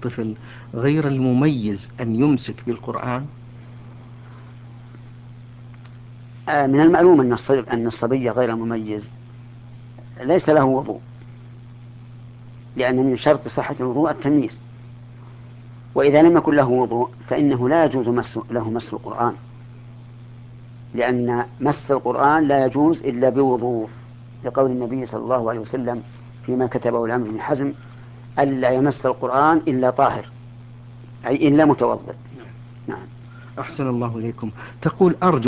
الطفل غير المميز أن يمسك بالقرآن؟ من المعلوم أن الصبي غير المميز ليس له وضوء، لأن من شرط صحة الوضوء التمييز. وإذا لم يكن له وضوء فإنه لا يجوز له مس القرآن، لأن مس القرآن لا يجوز إلا بوضوء، لقول النبي صلى الله عليه وسلم فيما كتبه العمرو بن حزم: ألا يمس القرآن إلا طاهر، أي إلا متوضئ. نعم. أحسن الله إليكم. تقول: أرجو